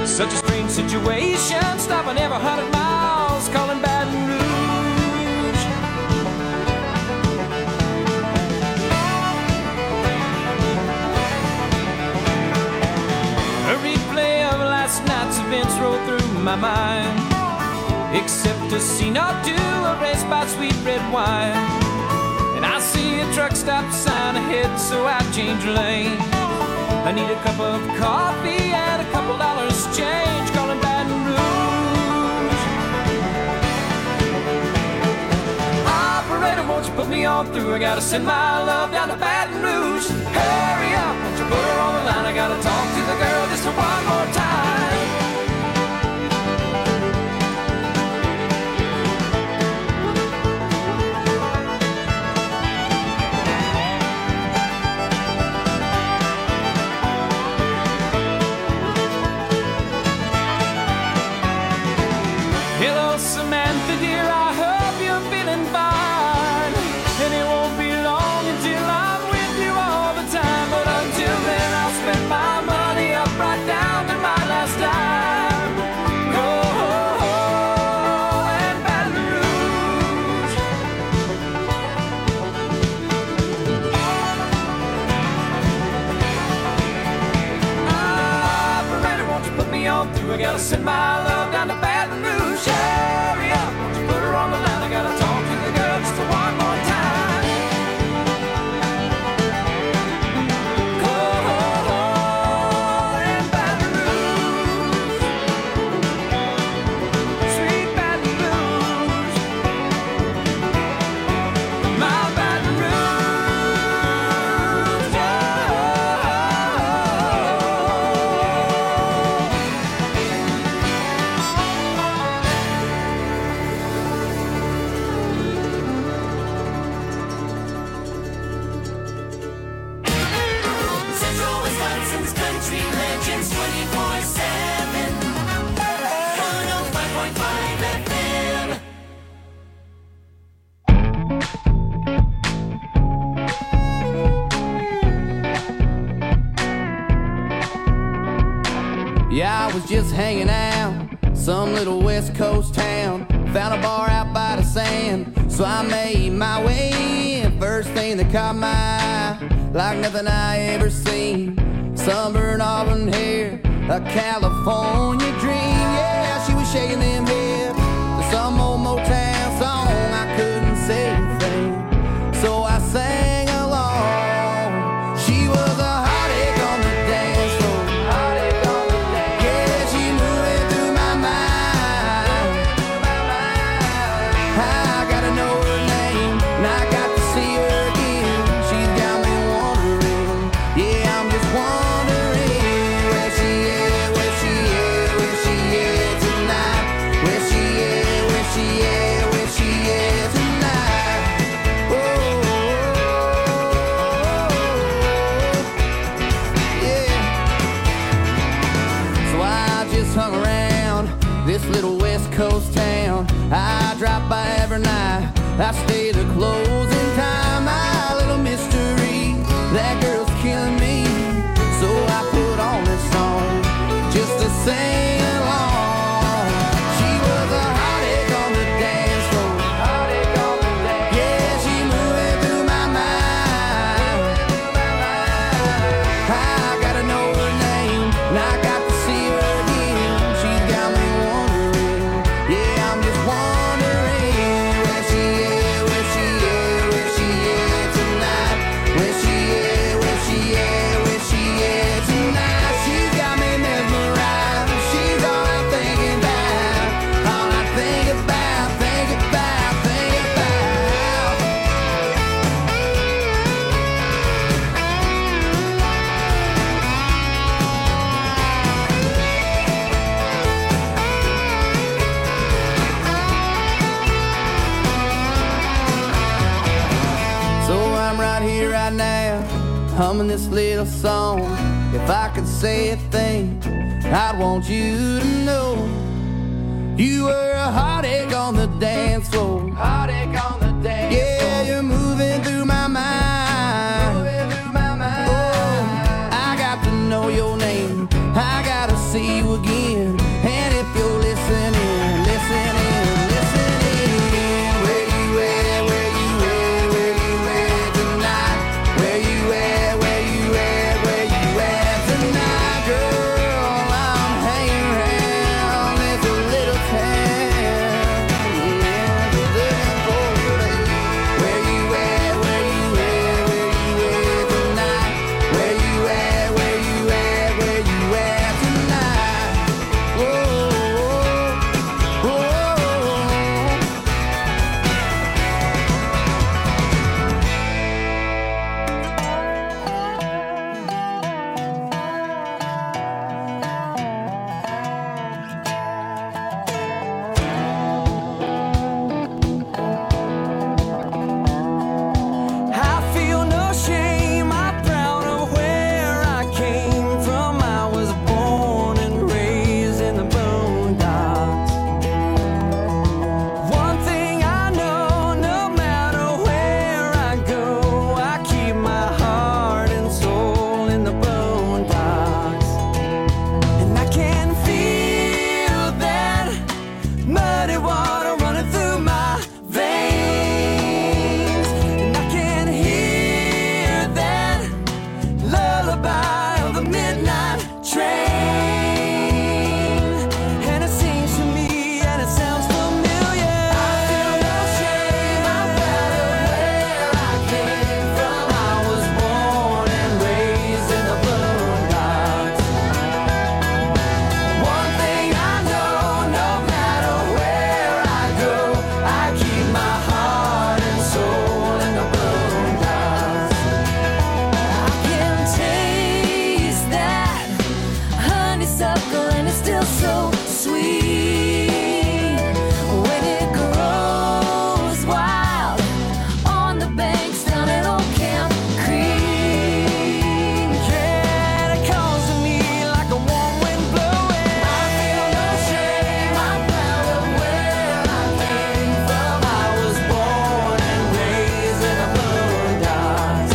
Such a strange situation, stopping every 100 miles, calling Baton Rouge. A replay of last night's events roll through my mind, except a scene or two, a race by sweet red wine. And I see a truck stop sign ahead, so I change lanes. I need a cup of coffee and a couple dollars change, calling Baton Rouge. Operator, won't you put me on through? I gotta send my love down to Baton Rouge. Hurry up, won't you put her on the line? I gotta talk to the girl just one more time. Hello, Samantha, dear, I hope you're feeling fine. And it won't be long until I'm with you all the time. But until then, I'll spend my money up right down to my last dime. Oh, and Baton Rouge. Operator, won't you put me on through? I gotta send my love down to Baton Rouge. Hurry up, won't you put her on the line? I gotta talk to the girl just one more time. Oh, and Baton Rouge, sweet Baton Rouge, my Baton Rouge, oh. Central Wisconsin's country legends 24/7. 105.5 FM. Yeah, I was just hanging out, some little West Coast town. Found a bar out by the sand, so I made my way in. First thing that caught my eye, like nothing I ever seen. Sunburned auburn hair, a California dream. Yeah, she was shaking them hips to some old Motown song. I couldn't say a thing, so I sang along. She was a heartache on the dance floor. Yeah, she moving through my mind. I gotta know her name, and I got to see her again. She's got me wondering, yeah, I'm just wondering where she is, where she is, where she is tonight. Where she is, where she is, where she is tonight. Oh, yeah. So I just hung around this little West Coast town. I drop by every night, I stay the closing time. My little mystery, that girl's killing me. So I put on this song just to sing along. She was a heartache on the dance floor. Yeah, she moving through my mind. I gotta know her name, and I got to see her again. She's got me wondering, yeah, I'm just wondering where she is, where she is, where she is tonight. Where she is, where she is, where she is tonight. She's got me mesmerized. She's all I'm thinking about, all I think about, think about, think about. So I'm right here, right now, humming this little song. If I could say a thing, I'd want you to know you were a heartache on the dance floor. Heartache on the dance floor. Yeah, you're moving through my mind. Moving through my mind. Oh, I got to know your name. I gotta see you again. in. And if you're listening, listen in, listen in. Where you at, where you at, where you at tonight? Where you at, where you at, where you at tonight? Girl, I'm hanging around this little town. Yeah, just looking for you. Where you at, where you at, where you at tonight? Where you at, where you at, where you at tonight? Whoa, whoa, whoa. I feel no shame, I'm proud of where I came from. I was born and raised in the boondocks. One thing I know, no matter where I go, I keep my heart and soul in the boondocks. And I can feel that muddy water running through my veins. And I can hear that lullaby of the midnight train. And it sings to me and it sounds familiar. I feel no shame, I'm proud of where I came from. I was born and raised in the boondocks. One thing I know, no matter where I go, I keep my heart and soul in the boondocks. I can taste that honeysuckle and it's still so sweet when it grows wild on the banks down at Old Camp Creek. Yeah, it calls to me like a warm wind blowing. I feel no shame, I'm proud of where I came from. I was born and raised in the boondocks.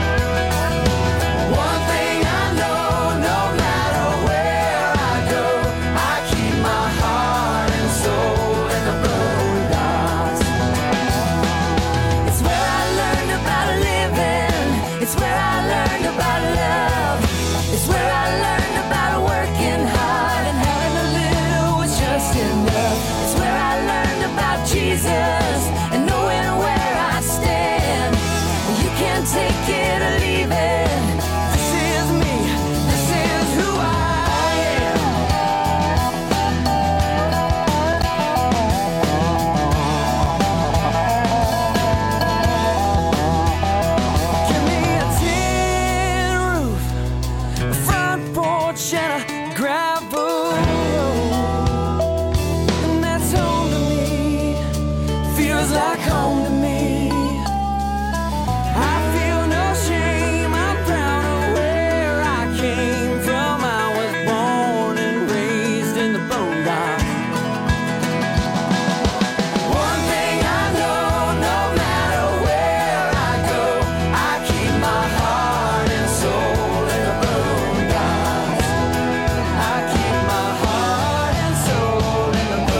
One thing I know, no matter where I go, I keep my heart and soul in the boondocks. It's where I learned about living. It's where I learned about love. It's where I learned about working hard and having a little was just enough. It's where I learned about Jesus and knowing where I stand. You can't take it or leave it. This is me. This is who I am. Give me a tin roof, a front porch and a gravel road, and that's home to me. Feels like home to me. I feel no shame, I'm proud of where I came from. I was born and raised in the boondocks. One thing I know, no matter where I go, I keep my heart and soul in the boondocks. I keep my heart and soul in the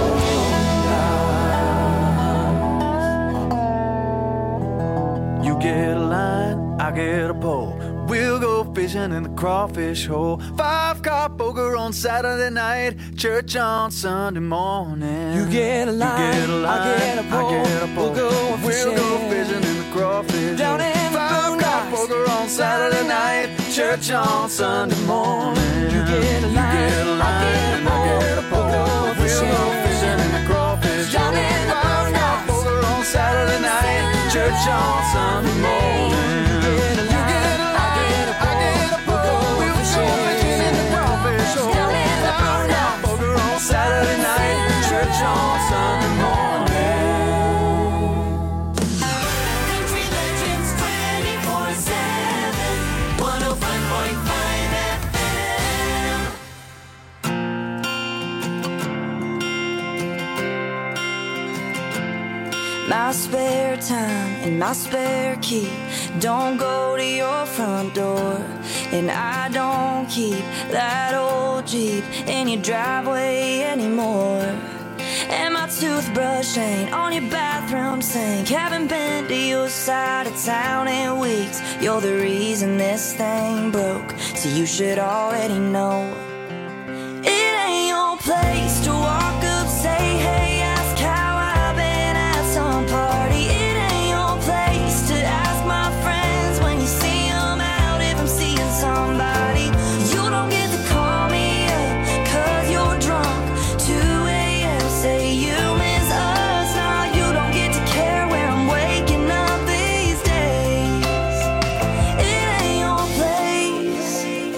boondocks. You get a line, I get a pole. We'll go fishing in the crawfish hole. 5-car poker on Saturday night, church on Sunday morning. You get a line, I get a pole. We'll go fishing in the crawfish down in the 5-car poker on Saturday night, church on Sunday morning. You get a line, I get a pole. We'll go fishing in the crawfish down in the 5-car poker on Saturday night, church on Sunday morning. Saturday night, church on Sunday morning. Country Legends 24/7, 105.5 FM. My spare time and my spare key don't go to your front door, and I don't keep that old Jeep in your driveway anymore. And my toothbrush ain't on your bathroom sink. Haven't been to your side of town in weeks. You're the reason this thing broke, so you should already know. It ain't your place to walk up, say hey, ask how I've been at some party. It ain't your place to ask my friends when you see them out if I'm seeing somebody. You don't get to call me up 'cause you're drunk. 2 a.m. say you miss us. Now you don't get to care where I'm waking up these days. It ain't your place.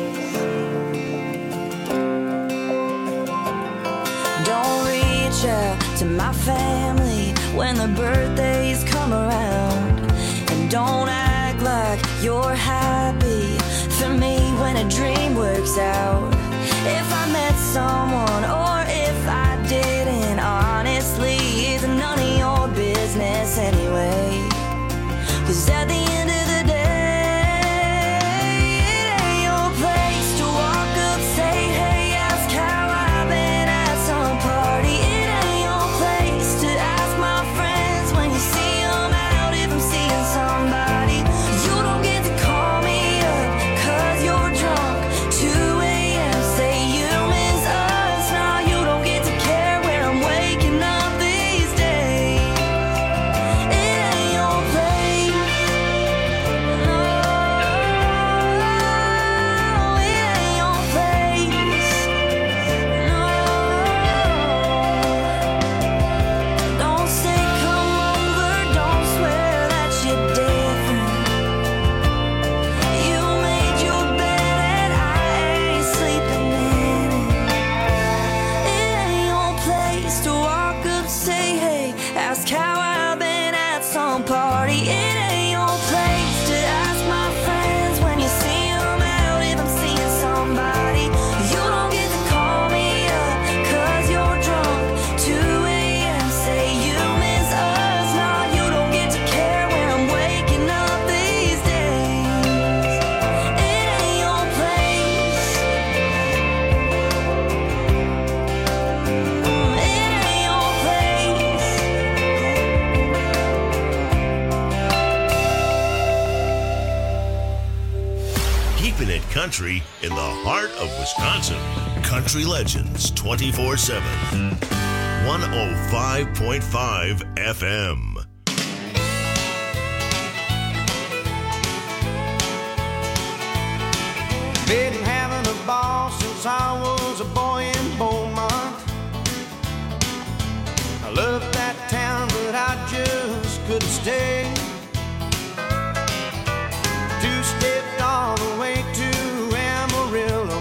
Don't reach out to my family when the birthdays come around, and don't act like you're happy for me when a dream works out. If I met someone or if I didn't, honestly, it's none of your business anyway. 'Cause at the end of the day, it ain't your place to walk up, say hey, ask how I've been at some party. It ain't your place to ask my friends when you see them out if I'm seeing somebody. You don't get to call me up 'cause you're drunk. 2 a.m. say you miss us. Now you don't get to care where I'm waking up these days. It ain't your place. No, it ain't your place. No. Don't say come over, don't swear that you're different. You made your bed and I ain't sleeping in it. It ain't your place to walk up, say hey, ask how I've been at some party. It ain't your place to ask my friends when you see them out if I'm seeing somebody. You don't get to call me up 'cause you're drunk. 2 a.m. say you miss us. Now you don't get to care where I'm waking up these days. It ain't your place. It ain't your place. Keeping it country in the heart of Wisconsin. Country Legends 24/7. 105.5 FM. Been having a ball since I was a boy in Beaumont. I loved that town, but I just couldn't stay. Two-stepped all the way to Amarillo.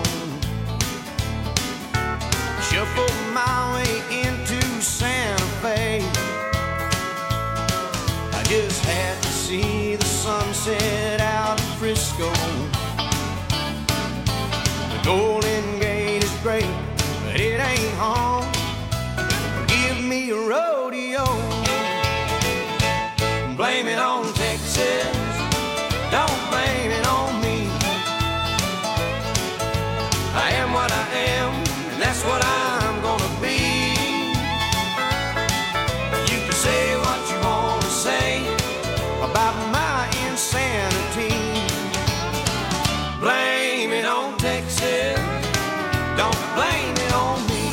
Shuffled my way into Santa Fe. I just had to see the sunset out of Frisco. The Golden Gate is great, but it ain't home. Give me a rodeo. Blame it on Texas. Don't blame it on me. I am what I am, and that's what I'm gonna be. You can say what you want to say about my insanity. Blame it on Texas. Don't blame it on me.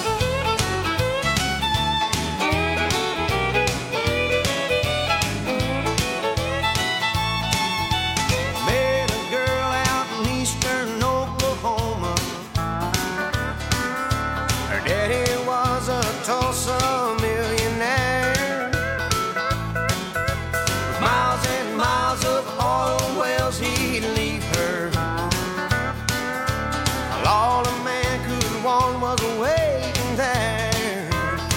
Met a girl out in eastern Oklahoma. Her daddy was a Tulsa millionaire. Miles and miles of oil wells he'd leave her. All a man could want was waiting there.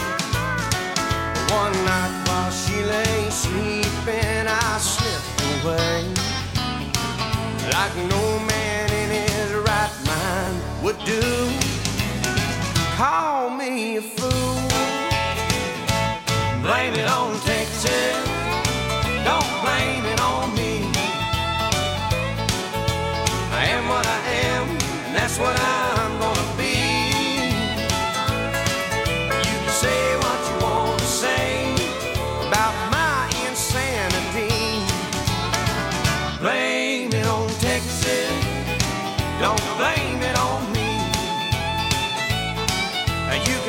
One night while she lay sleeping, I slipped away. Like no man in his right mind would do. Call me a fool. Blame it on Texas.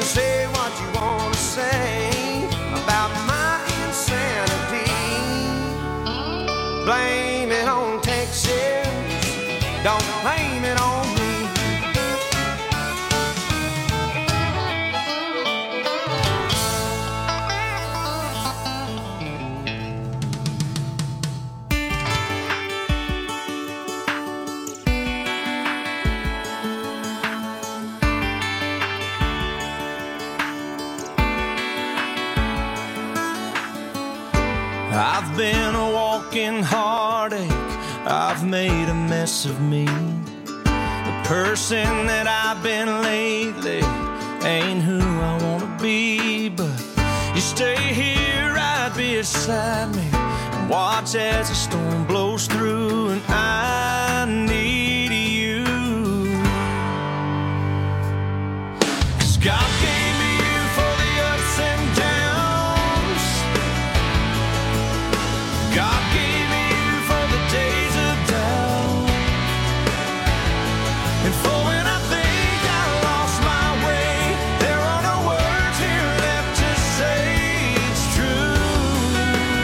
say what you want to say about my insanity. Blame it on Texas, don't blame it on me. I've been a walking heartache, I've made a mess of me. The person that I've been lately ain't who I wanna be. But you stay here right beside me and watch as the storm blows through, and I need you. 'Cause God gave me you for the ups and downs. God gave me you for the days of doubt, and for when I think I lost my way, there are no words here left to say it's true.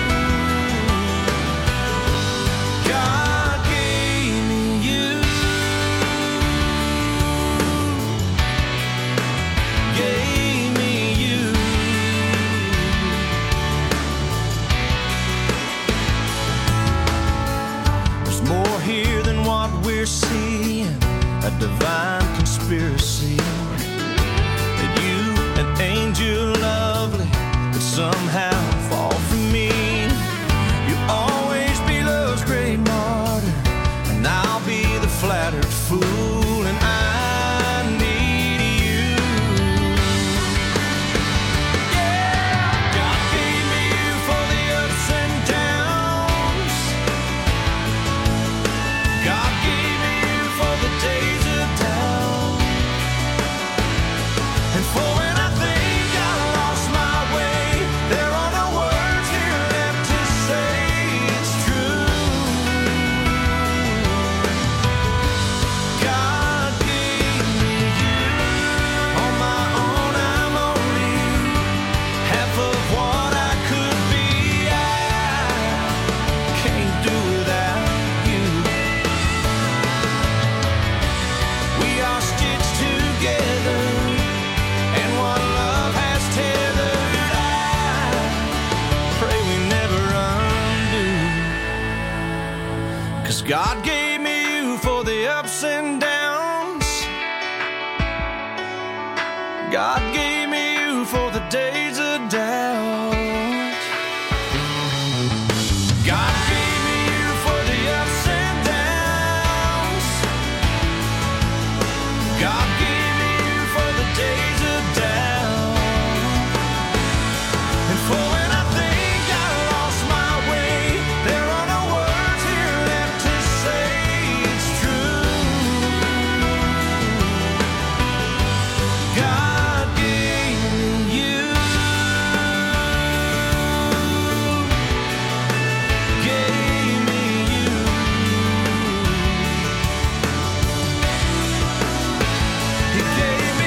God gave me you, gave me you. There's more here than what we're seeing, a divine conspiracy. That you, an angel lovely, could somehow fall for me. You'll always be love's great martyr, and I'll be the flattered fool, and I need you. Yeah, God gave me you for the ups and downs. God gave me you for the days of doubt, and for when I think I lost my way, there are no words here left to say it's true. God gave me you. On my own, I'm only half of what I could be. I can't do without you. We are stitched together, and what love has tethered, I pray we never undo. 'Cause God gave me you for the ups and downs. God gave me you for the days of doubt. God gave me you for the ups and downs. God gave me you for the days of doubt, and for when I think I lost my way, there are no words here left to say it's true. God gave me you, gave me you. He gave me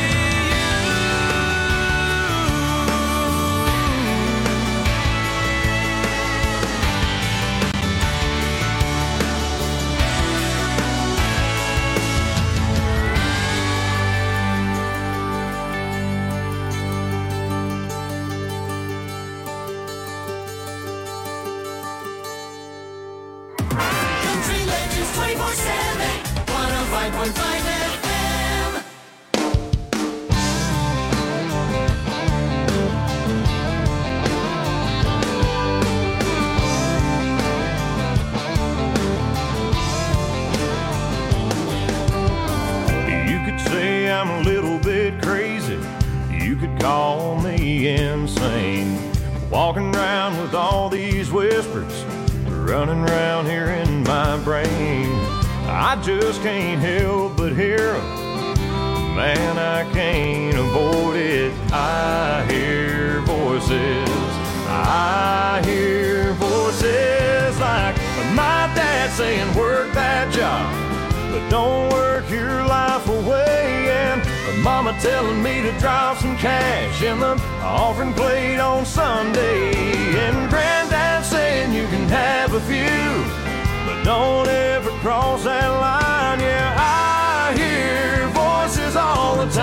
Country Legends 24/7, 105.5 FM. You could say I'm a little bit crazy. You could call me insane. Walking around with all these whispers running around here in my brain. I just can't help but hear 'em. Man, I can't avoid it. I hear voices. I hear voices like my dad saying, work that job, but don't work your life away. And mama telling me to drop some cash in the offering plate on Sunday. And Granddad saying you can have a few, but don't ever cross that line. Yeah, I hear voices all the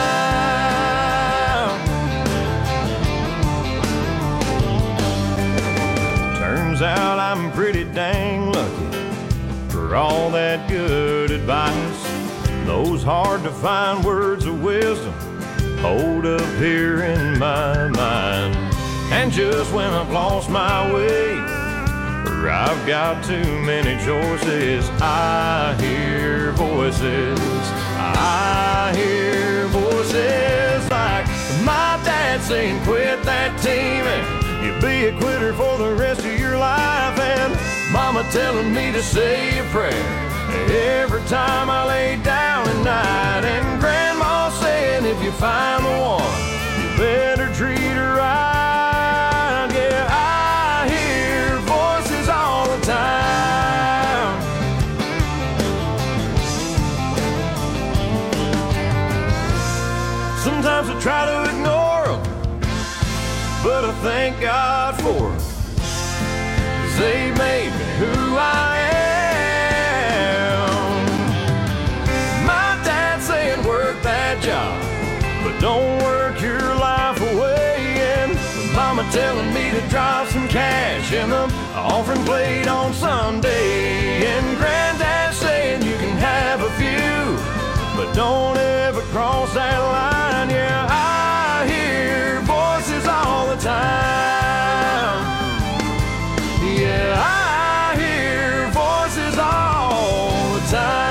time. Turns out I'm pretty dang lucky for all that good advice. Those hard to find words of wisdom hold up here in my mind. And just when I've lost my way, or I've got too many choices, I hear voices. I hear voices like my dad saying quit that team and you'll be a quitter for the rest of your life. And Mama telling me to say a prayer every time I lay down at night. And Grandma saying if you find the one, you better treat her right. Yeah, I hear voices all the time. Sometimes I try to ignore them, but I thank God for them, 'cause they made me who I am. Job, but don't work your life away. And Mama telling me to drop some cash in the offering plate on Sunday. And Granddad saying you can have a few, but don't ever cross that line. Yeah, I hear voices all the time. Yeah, I hear voices all the time.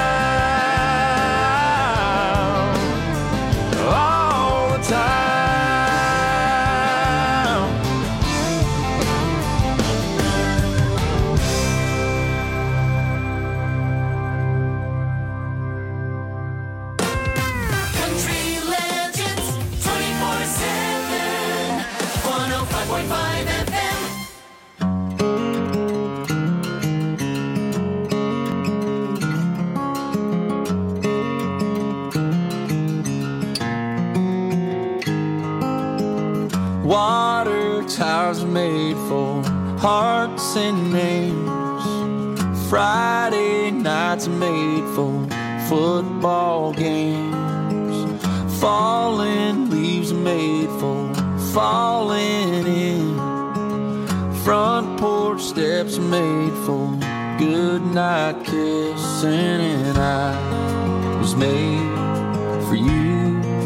Water towers are made for hearts and names. Friday nights are made for football games. Falling leaves are made for falling in. Front porch steps are made for goodnight kissing. And I was made for you.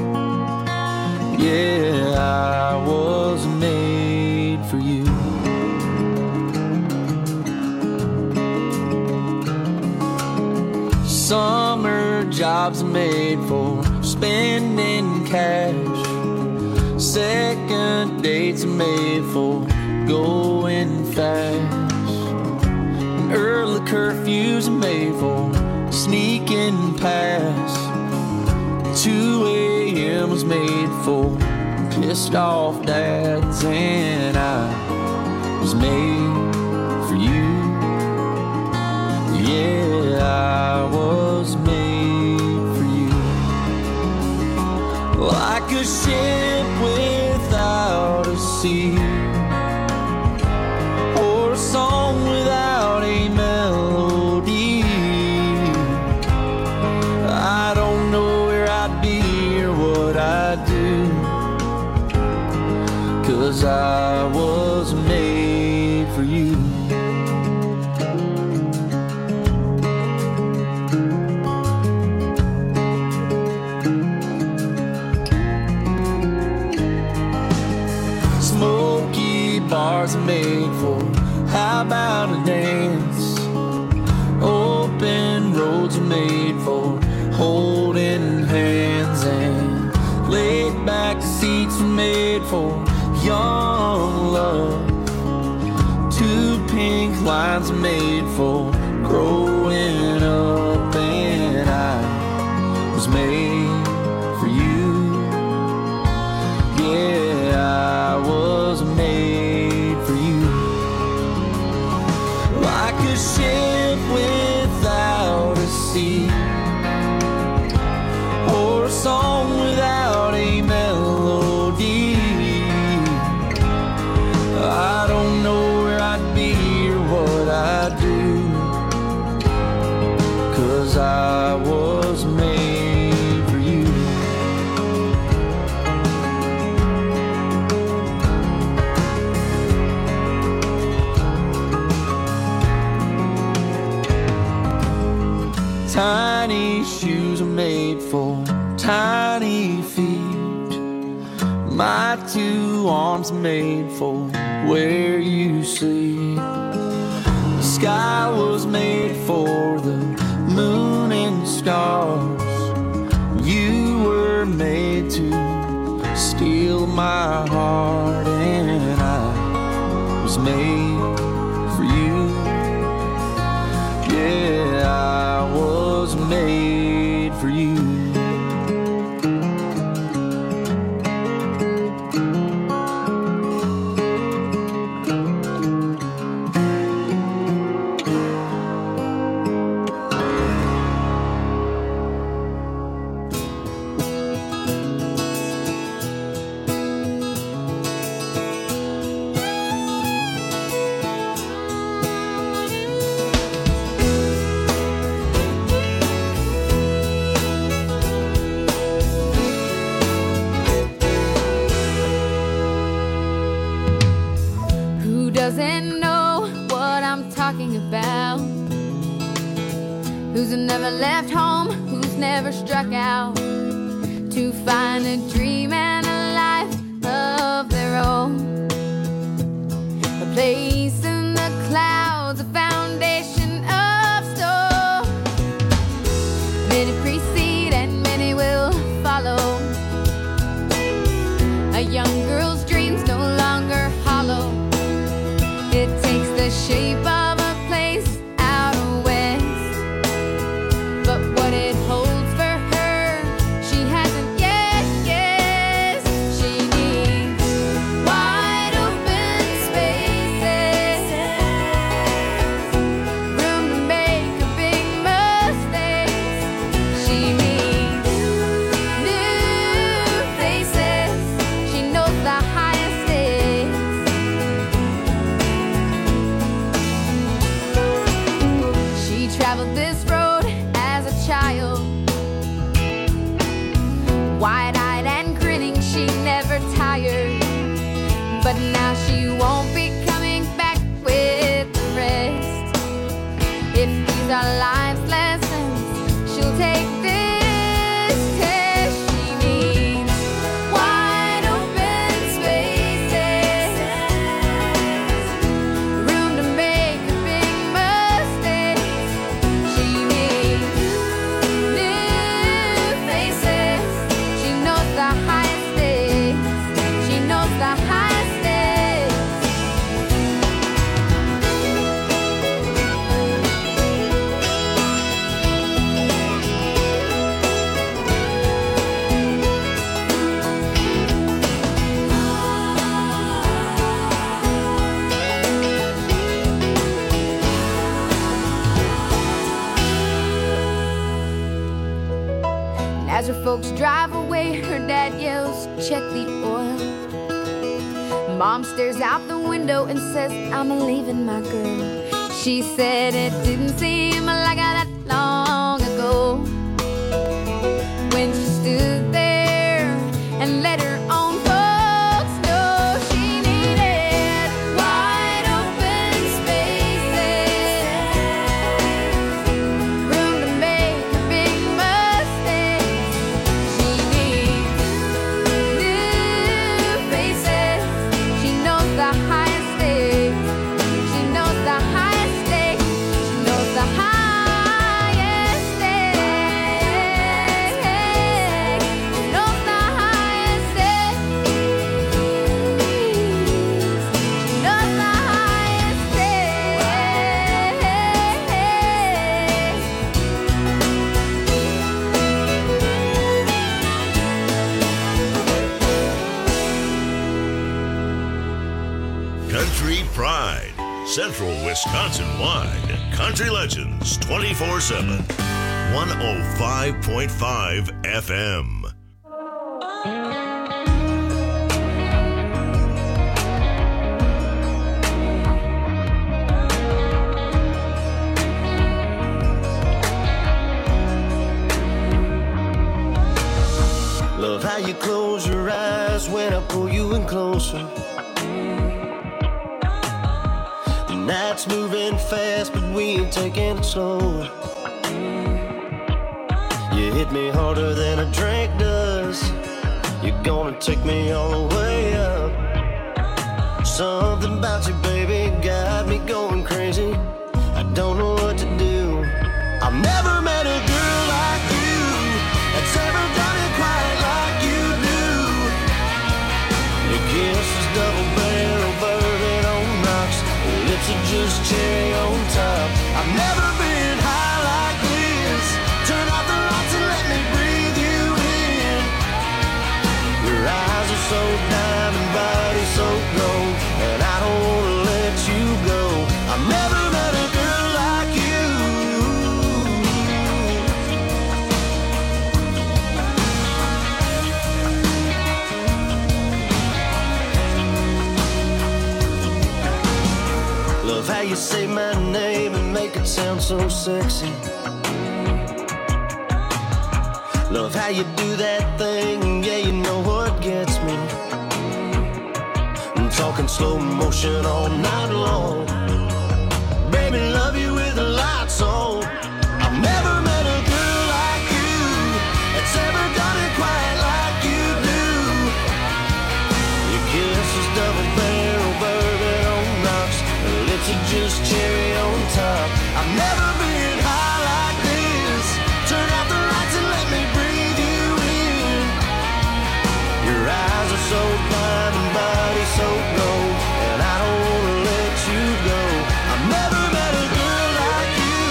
Yeah, I was made for you. Summer jobs are made for spending cash. Second dates are made for going fast. And early curfews are made for sneaking past. 2 a.m. was made for pissed off dads. And I was made for you. Yeah, I was made for you. Like a ship without a sea, or a song without a melody. I don't know where I'd be or what I'd do, 'cause I was made for you. Smoky bars are made for how about a dance? Open roads are made for holding hands. And laid back seats are made for young love. 2 pink lines are made for growing up. And I was made for you. Yeah, I was made for you. Like a ship without a sea, or a song without my two arms made for where you sleep. The sky was made for the moon and stars. You were made to steal my heart, and I was made for you. Yeah, I was made for you. Doesn't know what I'm talking about. Who's never left home, who's never struck out to find a dream and a life of their own. A place in the clouds, a foundation of stone. Many precede and many will follow. A young girl's dreams no longer hollow. It takes the shape of a place out west, but what it holds for her, she hasn't yet guessed. She needs wide open spaces, room to make a big mistakes. She needs new faces. She knows the highest stakes. Traveled this road as a child, wide-eyed and grinning, she never tired. But now she won't be coming back with the rest. If these are life's lessons, she'll take this test. She needs wide open spaces, room to make a big mistake. She needs new faces. She knows the highest stakes. She knows the highest stakes. And as her folks drive away, her dad yells, "Check the oil." Mom stares out the window and says, "I'm leaving my girl." She said it didn't seem like that long ago, when she stood there and let her own folks know she needed wide open spaces, room to make a big mistake. She needs new faces. She knows the highest stakes. She knows the highest stakes. She knows the highest stakes. She knows the highest stakes. She knows the highest stakes. Country Pride, Central Wisconsin-wide. Country Legends 24/7. 105.5 FM. Love how you close your eyes when I pull you in closer. The night's moving fast, but we ain't taking it slow. You hit me harder than a drink does. You gonna take me all the way up. Something about you, baby, got me going crazy. I don't know what to do. I've never met a girl like you that's ever done it quite like you do. Your kiss is double barrel bourbon on rocks. Your lips are just cherry on top. I've never been high like this. Turn off the lights and let me breathe you in. Your eyes are so diamond, body so gold, and I don't wanna let you go. I've never met a girl like you. Love how you say my name and make it sound so sexy. Love how you do that thing, yeah, you know what gets me. I'm talking slow motion all night long. Baby, love you with the lights on. I've never met a girl like you that's ever done it quite like you do. Your kiss is double barrel bourbon on rocks. Your lips are just cherry on top. I've never been high like this. Turn out the lights and let me breathe you in. Your eyes are so blind and body so gold, and I don't wanna let you go. I've never met a girl like you.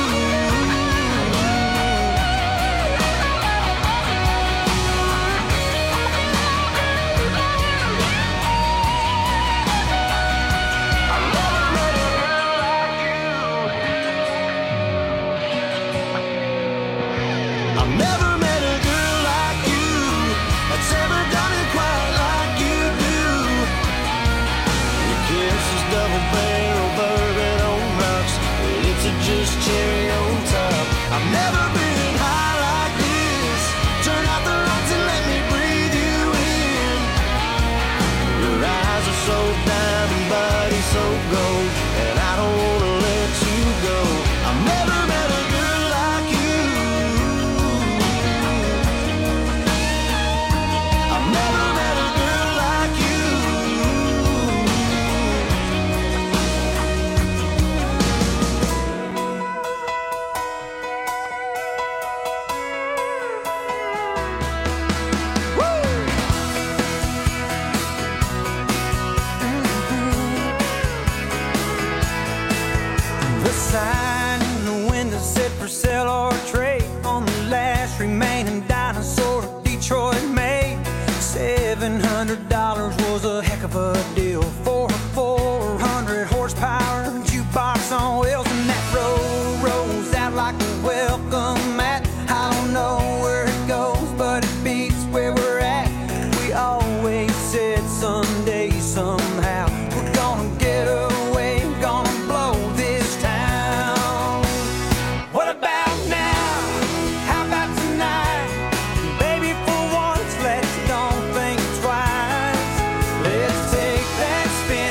I've never met a girl like you. I've never met a girl like you that's ever done it quite like you do. Your kiss is double barrel bourbon on rocks. Your lips are just cherry on top. I've never been high like this. Turn out the lights and let me breathe you in. Your eyes are so diamond, body so gold, and I don't wanna let you go. I've never met a girl like you. I've never met a girl like you. The sign in the window said for sale or trade on the last remaining dinosaur Detroit made. $700 was a heck of a deal for a 400 horsepower jukebox on wheels, and that road rolls out like a welcome mat. I don't know where it goes, but it beats where we're at. We always said someday, somehow, we're gonna get away, gonna blow this town. What about now? How about tonight? Baby, for once, let's don't think twice. Let's take that spin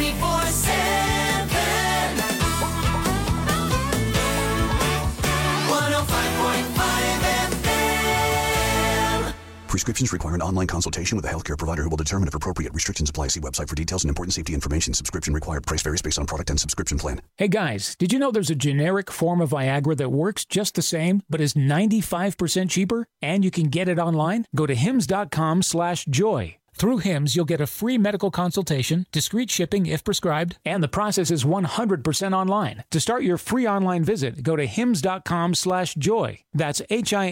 24/7. 105.5 FM. Prescriptions require an online consultation with a healthcare provider who will determine if appropriate. Restrictions apply. See website for details and important safety information. Subscription required. Price varies based on product and subscription plan. Hey guys, did you know there's a generic form of Viagra that works just the same, but is 95% cheaper? And you can get it online? Go to hims.com/joy. Through Hims, you'll get a free medical consultation, discreet shipping if prescribed, and the process is 100% online. To start your free online visit, go to hims.com/joy. That's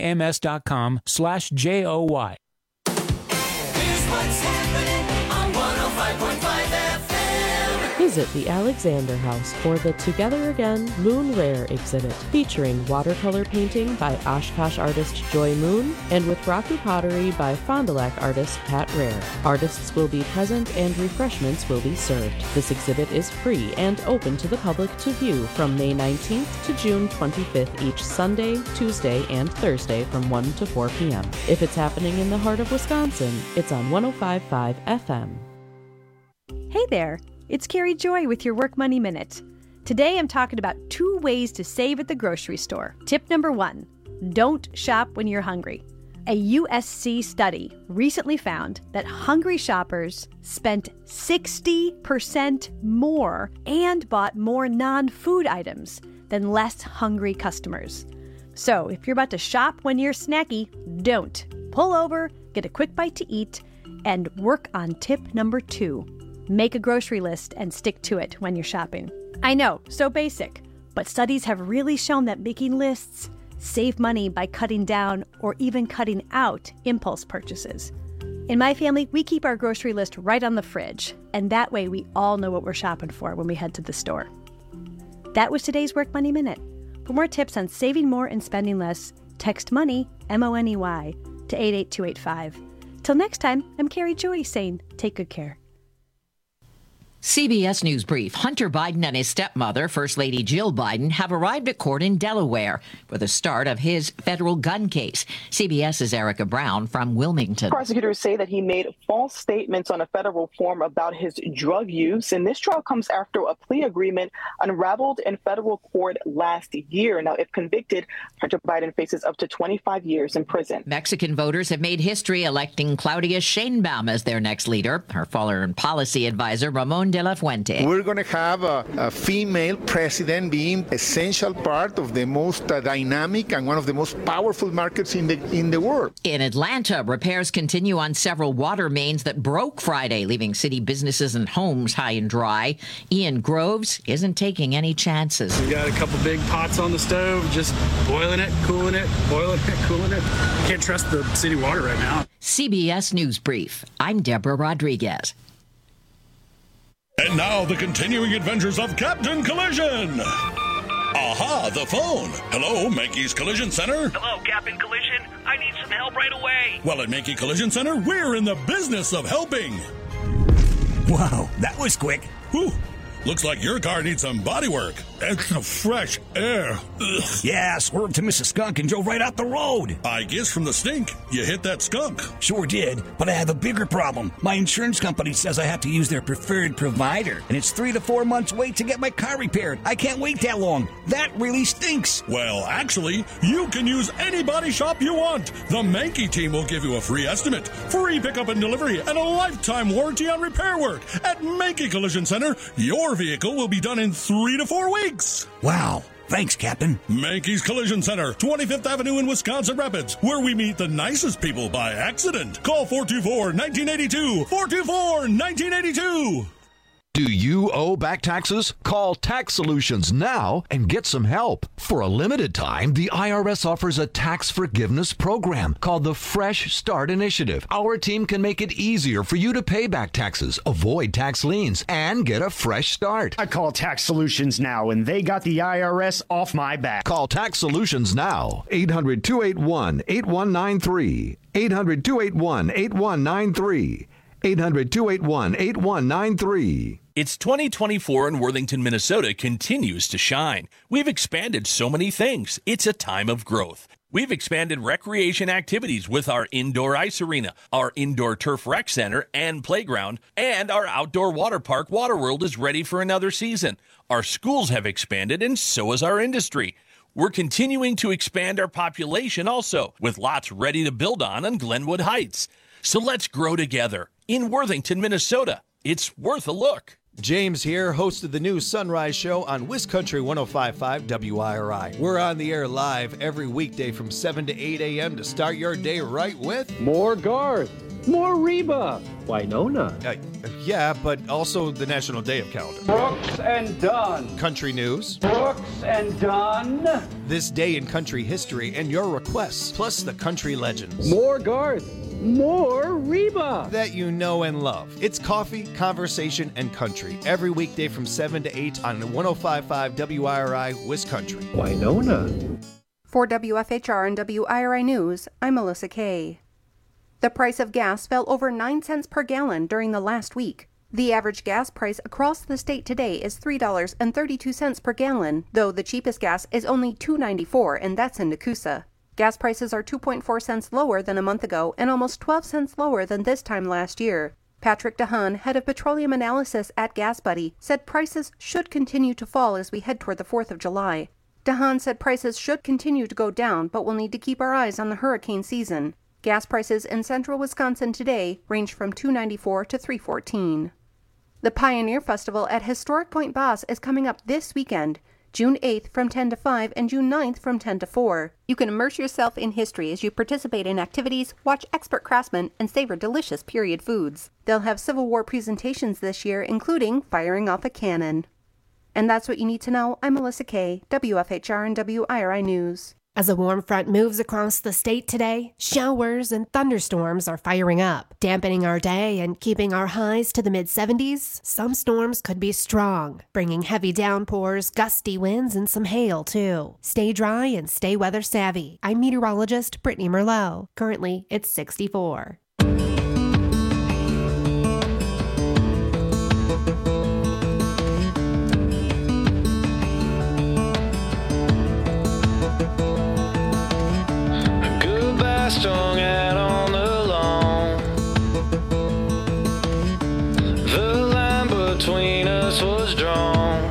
HIMS.com/JOY. Here's what's happening on 105.5 FM. Visit the Alexander House for the Together Again Moon Rare exhibit, featuring watercolor painting by Oshkosh artist Joy Moon and with Raku pottery by Fond du Lac artist Pat Rare. Artists will be present and refreshments will be served. This exhibit is free and open to the public to view from May 19th to June 25th each Sunday, Tuesday, and Thursday from 1 to 4 p.m. If it's happening in the heart of Wisconsin, it's on 105.5 FM. Hey there, it's Carrie Joy with your Work Money Minute. Today I'm talking about 2 ways to save at the grocery store. Tip number 1, don't shop when you're hungry. A USC study recently found that hungry shoppers spent 60% more and bought more non-food items than less hungry customers. So if you're about to shop when you're snacky, don't. Pull over, get a quick bite to eat, and work on tip number 2. Make a grocery list and stick to it when you're shopping. I know, so basic, but studies have really shown that making lists save money by cutting down or even cutting out impulse purchases. In my family, we keep our grocery list right on the fridge, and that way we all know what we're shopping for when we head to the store. That was today's Work Money Minute. For more tips on saving more and spending less, text MONEY, MONEY, to 88285. Till next time, I'm Carrie Joy saying take good care. CBS News Brief. Hunter Biden and his stepmother, First Lady Jill Biden, have arrived at court in Delaware for the start of his federal gun case. CBS's Erica Brown from Wilmington. Prosecutors say that he made false statements on a federal form about his drug use, and this trial comes after a plea agreement unraveled in federal court last year. Now, if convicted, Hunter Biden faces up to 25 years in prison. Mexican voters have made history electing Claudia Sheinbaum as their next leader. Her foreign policy advisor, Ramon de la Fuente. We're going to have a female president being essential part of the most dynamic and one of the most powerful markets in the world. In Atlanta, repairs continue on several water mains that broke Friday, leaving city businesses and homes high and dry. Ian Groves isn't taking any chances. We got a couple big pots on the stove, just boiling it, cooling it, boiling it, cooling it. Can't trust the city water right now. CBS News Brief. I'm Deborah Rodriguez. And now the continuing adventures of Captain Collision. Aha, the phone. Hello, Mankey's Collision Center. Hello, Captain Collision. I need some help right away. Well, at Mankey Collision Center, we're in the business of helping. Wow, that was quick. Whew. Looks like your car needs some body work. Extra fresh air. Ugh. Yeah, swerved to miss a skunk and drove right out the road. I guess from the stink, you hit that skunk. Sure did, but I have a bigger problem. My insurance company says I have to use their preferred provider, and it's 3 to 4 months wait to get my car repaired. I can't wait that long. That really stinks. Well, actually, you can use any body shop you want. The Mankey team will give you a free estimate, free pickup and delivery, and a lifetime warranty on repair work. At Mankey Collision Center, your vehicle will be done in 3 to 4 weeks. Wow. Thanks, Captain. Mankey's Collision Center, 25th Avenue in Wisconsin Rapids, where we meet the nicest people by accident. Call 424-1982. 424-1982. Do you owe back taxes? Call Tax Solutions now and get some help. For a limited time, the IRS offers a tax forgiveness program called the Fresh Start Initiative. Our team can make it easier for you to pay back taxes, avoid tax liens, and get a fresh start. I call Tax Solutions now, and they got the IRS off my back. Call Tax Solutions now. 800-281-8193. 800-281-8193. 800-281-8193. It's 2024 and Worthington, Minnesota continues to shine. We've expanded so many things. It's a time of growth. We've expanded recreation activities with our indoor ice arena, our indoor turf rec center and playground, and our outdoor water park, Waterworld, is ready for another season. Our schools have expanded, and so has our industry. We're continuing to expand our population also, with lots ready to build on Glenwood Heights. So let's grow together. In Worthington, Minnesota, it's worth a look. James here, host of the new Sunrise Show on WisCountry 105.5 WIRI. We're on the air live every weekday from 7 to 8 a.m. to start your day right with more Garth, more Reba, Winona. Yeah, but also the National Day of Calendar. Brooks and Dunn. Country news. Brooks and Dunn. This day in country history and your requests, plus the country legends. More Garth. More Reba that you know and love. It's coffee, conversation, and country every weekday from 7 to 8 on 105.5 WIRI WisCountry. Winona. For WFHR and WIRI News, I'm Melissa Kay. The price of gas fell over 9 cents per gallon during the last week. The average gas price across the state today is $3.32 per gallon, though the cheapest gas is only $2.94, and that's in Nakusa. Gas prices are 2.4 cents lower than a month ago and almost 12 cents lower than this time last year. Patrick DeHaan, head of petroleum analysis at GasBuddy, said prices should continue to fall as we head toward the 4th of July. DeHaan said prices should continue to go down, but we'll need to keep our eyes on the hurricane season. Gas prices in central Wisconsin today range from $2.94 to $3.14. The Pioneer Festival at Historic Point Boss is coming up this weekend, June 8th from 10 to 5 and June 9th from 10 to 4. You can immerse yourself in history as you participate in activities, watch expert craftsmen, and savor delicious period foods. They'll have Civil War presentations this year, including firing off a cannon. And that's what you need to know. I'm Melissa Kay, WFHR and WIRI News. As a warm front moves across the state today, showers and thunderstorms are firing up, dampening our day and keeping our highs to the mid-70s. Some storms could be strong, bringing heavy downpours, gusty winds, and some hail, too. Stay dry and stay weather savvy. I'm meteorologist Brittany Merlot. Currently, it's 64. Strung out on the lawn. The line between us was drawn.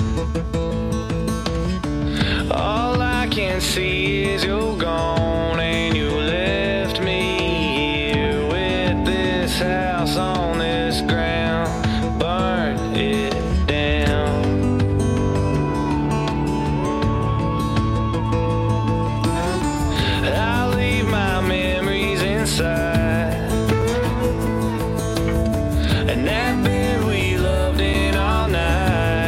All I can see is you're gone, and you left me here with this house on this ground. Burn it down. I'll leave my memories inside, and that bed we loved in all night.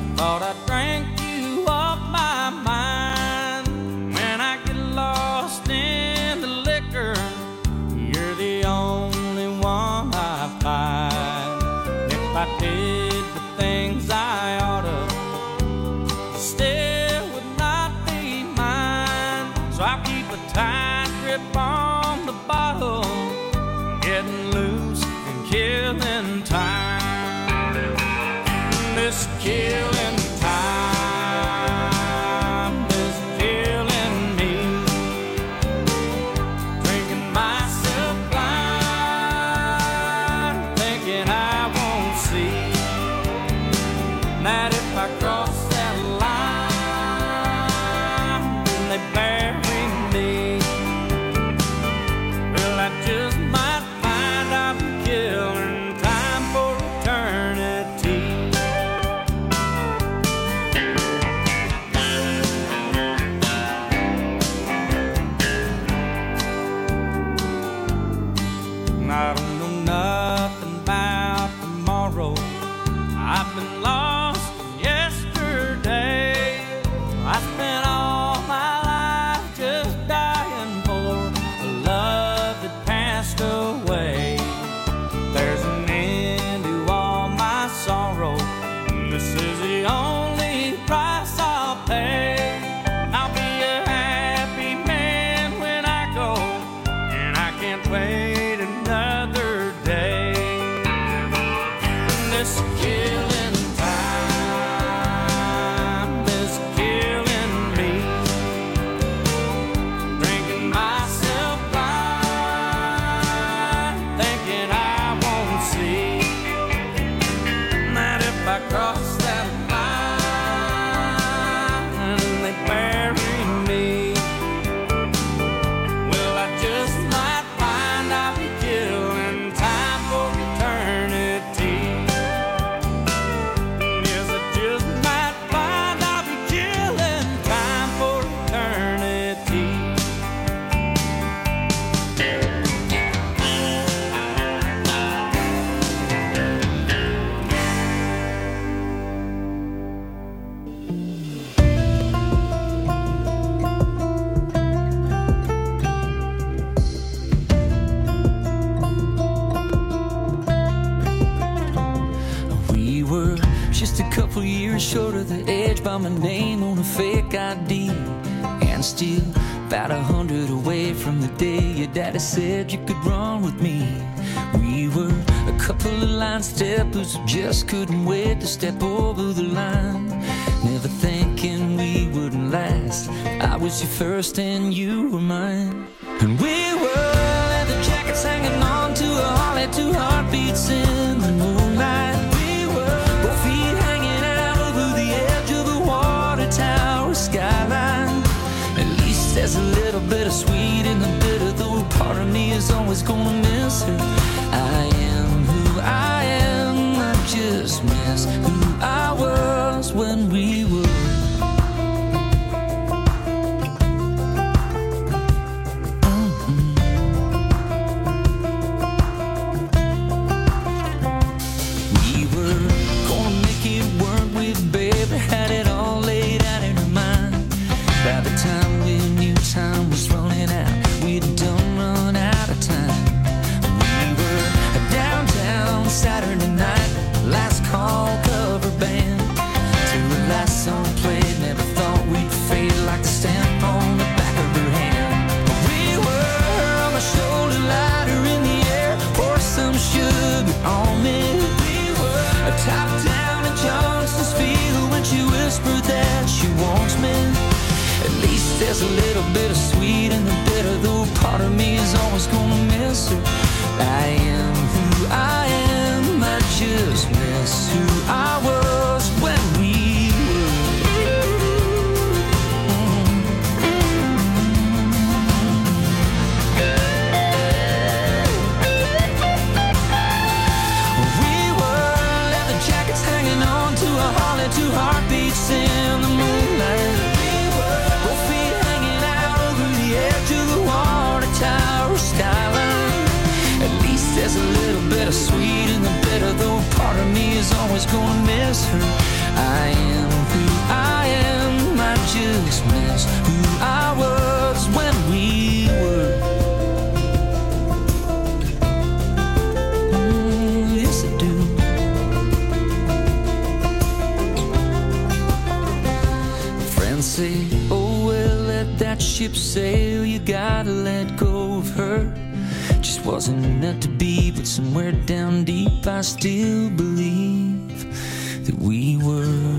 thought I drank you off my mind. When I get lost in the liquor, you're the only one I find. If I did the things I oughta, still would not be mine. So I keep a tight grip on the bottle, getting loose and killing time. This killing time is killing me. Drinking myself blind, thinking I won't see that if I cross that line, then they bury me. Well, I just might find I'm killing time for eternity. I don't know nothing about tomorrow. I've been lost in yesterday. I spent all my life just dying for a love that passed away. There's an end to all my sorrow. This is the only price I'll pay. I'll be a happy man when I go, and I can't wait another day. This killing time is killing me. Drinking myself blind, thinking I won't see that if I cross that line, they bury me. Well, I just might find I'll be killing time for eternity. Yes, I just might find I'll be killing time for eternity. We were just a couple years short of the edge by my name on a fake ID, and still about 100 away from the day your daddy said you could run with me. We were a couple of line steppers who just couldn't wait to step over the line, never thinking we wouldn't last. I was your first and you were mine, and we were leather jackets hanging on to a Harley, two heartbeats in the moonlight. Both feet hanging out over the edge of a water tower skyline. At least there's a little bit of sweet in the bitter, though part of me is always gonna miss her. I am who I am, I just miss who I was when we were. Had it all laid out in her mind. By the time we knew time was running out, we'd done run out of time. We were downtown Saturday night, last call cover band, till the last song played. Never thought we'd fade like the stamp on the back of her hand. We were on the shoulder, lighter in the air, pour some sugar on me. We were top down in Johnson's Field when she whispered that she wants me. At least there's a little bit of sweet in the bitter, though part of me is always gonna miss her. I am who I am, I just miss who I was when we two heartbeats in the moonlight. Both feet hanging out over the edge of the water tower skyline. At least there's a little bit of sweet in the bitter, though part of me is always gonna miss her. I am and say, oh well, let that ship sail, you gotta let go of her. Just wasn't meant to be, but somewhere down deep I still believe that we were.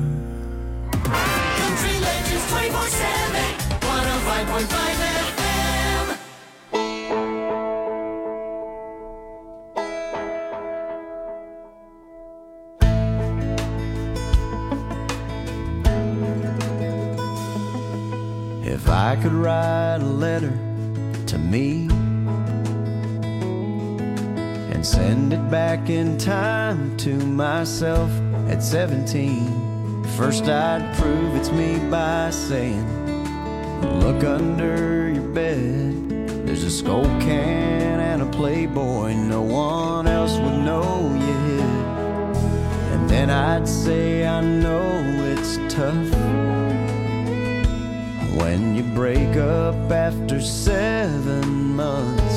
Country Legends 24/7, 105.5 FM. If I could write a letter to me and send it back in time to myself at 17, first I'd prove it's me by saying, look under your bed, there's a Skull can and a Playboy no one else would know you hid. And then I'd say, I know it's tough when you break up after 7 months.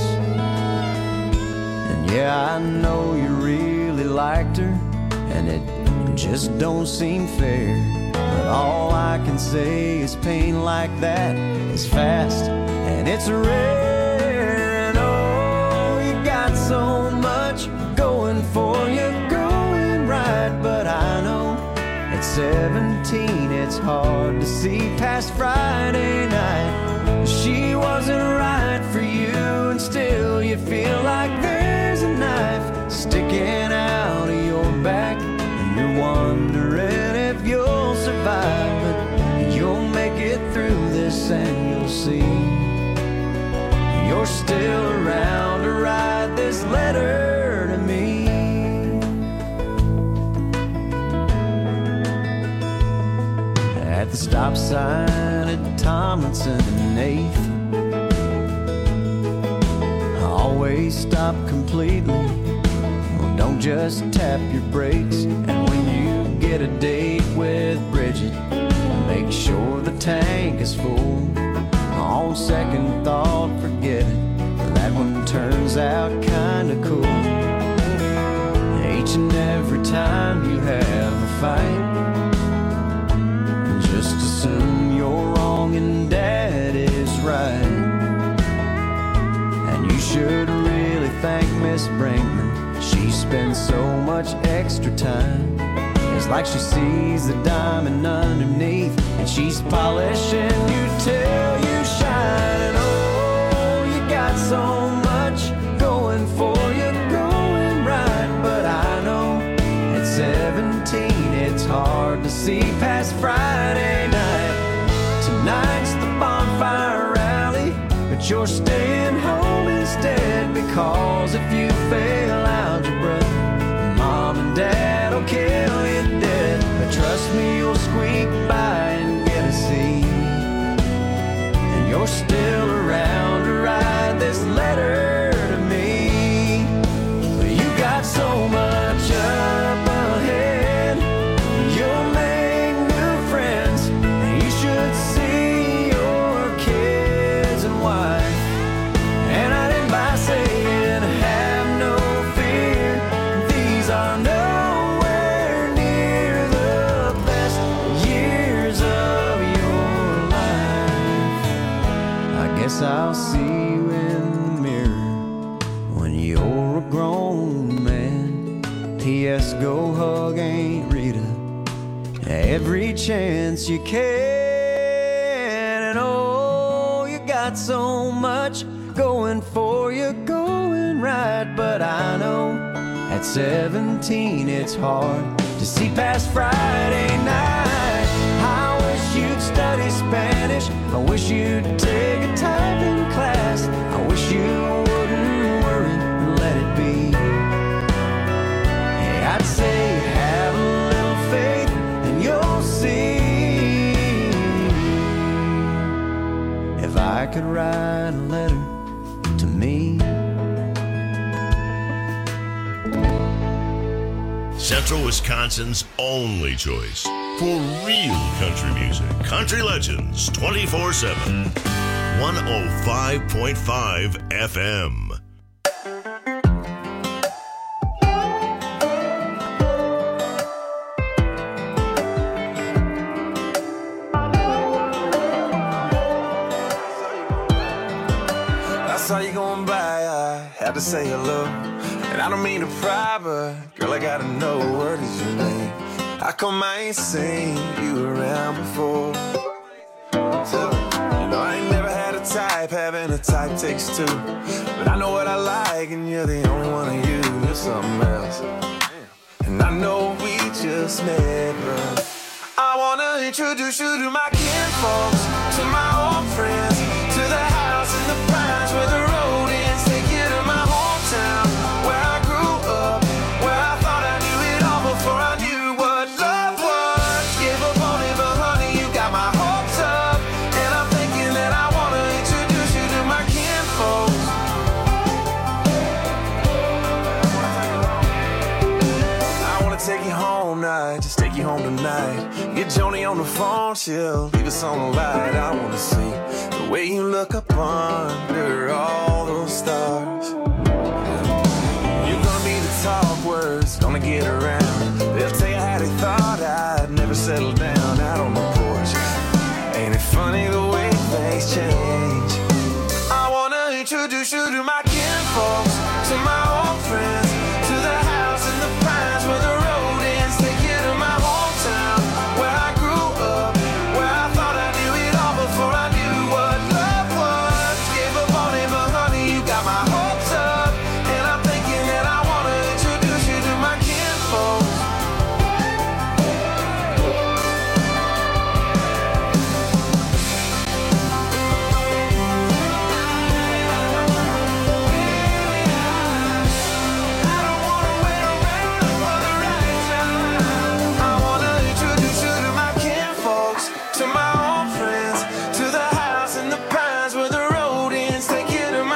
And yeah, I know you really liked her, and it just don't seem fair. But all I can say is pain like that is fast and it's rare. And oh, you got so much going for you, going right. But I know at 17 it's hard to see past Friday night. She wasn't right for you, and still you feel like there's a knife sticking out of your back, and you're wondering if you'll survive. But you'll make it through this and you'll see you're still around to write this letter to me. At the stop sign at Tomlinson and 8th, always stop completely. Well, don't just tap your brakes. And when you get a date with Bridget, make sure the tank is full. On second thought, forget it, that one turns out kinda cool. Each and every time you have a fight, just assume you're wrong and Dad is right. And you should really thank Miss Brinkman. She spends so much extra time. It's like she sees the diamond underneath, and she's polishing you till you shine. And oh, you got so much going for you, going right. But I know at 17 it's hard to see past Friday night. Tonight's the bonfire rally, but you're staying home instead, because if you fail algebra, Mom and Dad will kill you dead. But trust me, you'll squeak by and get a C, and you're still around to write this letter to me. But you got so much up ahead, you'll make new friends, and you should see your kids and wife. And I didn't by saying have no fear, these are nowhere near the best years of your life. I guess I'll see you in the mirror when you're a grown man. P.S. Go hug Aunt Rita every chance you can. And oh, you got so much going for you, going right. But I know at 17 it's hard to see past Friday night. I wish you'd study Spanish, I wish you'd take a typing class, I wish you wouldn't worry and let it be. Hey, I'd say have a little faith and you'll see. If I could write a letter to me. Central Wisconsin's only choice for real country music. Country Legends 24/7. 105.5 FM. saw you going by, I had to say hello. And I don't mean to pry, but girl, I gotta know, what is your name? How come I ain't seen you around before? So, you know, I ain't never had a type, having a type takes two. But I know what I like, and you're the only one of you. You're something else. And I know we just met, but I wanna introduce you to my kinfolks, to my old friends, to the house in the pines where the road ends. Take you to my hometown, where I grew up, where I thought I knew it all before I knew what love was. Give up on it, but honey, you got my hopes up. And I'm thinking that I wanna introduce you to my kinfolks. I wanna take you home night, just take you home tonight. Get Joni on the phone, she'll leave us on the light. I wanna see the way you look up under all those stars. You're gonna be the talk words, gonna get around. They'll tell you how they thought